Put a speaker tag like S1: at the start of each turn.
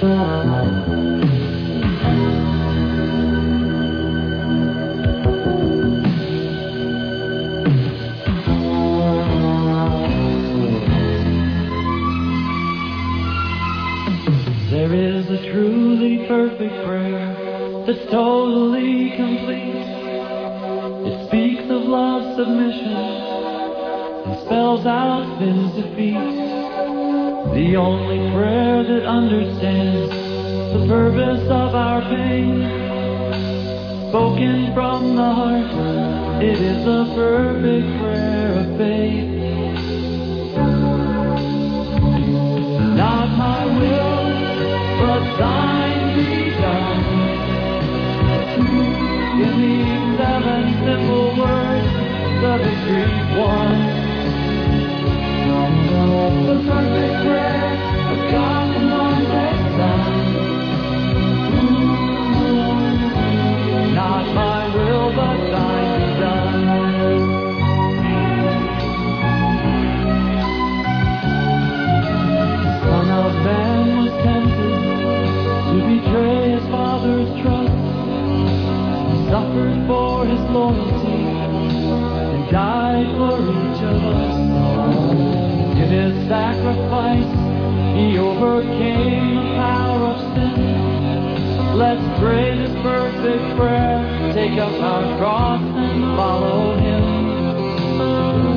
S1: There is a truly perfect prayer that's totally complete. It speaks of love's submission and spells out sin's defeat. The only prayer that understands the purpose of our pain, spoken from the heart, it is a perfect prayer of faith. Not my will, but thine be done. In these 7 simple words, the victory's won. The perfect prayer of God's anointed Son. Not my will, but thine be done. The Son of Man was tempted to betray his Father's trust. He suffered for his loyalty and died for each of us. In his sacrifice, he overcame the power of sin. Let's pray this perfect prayer, take up our cross and follow him.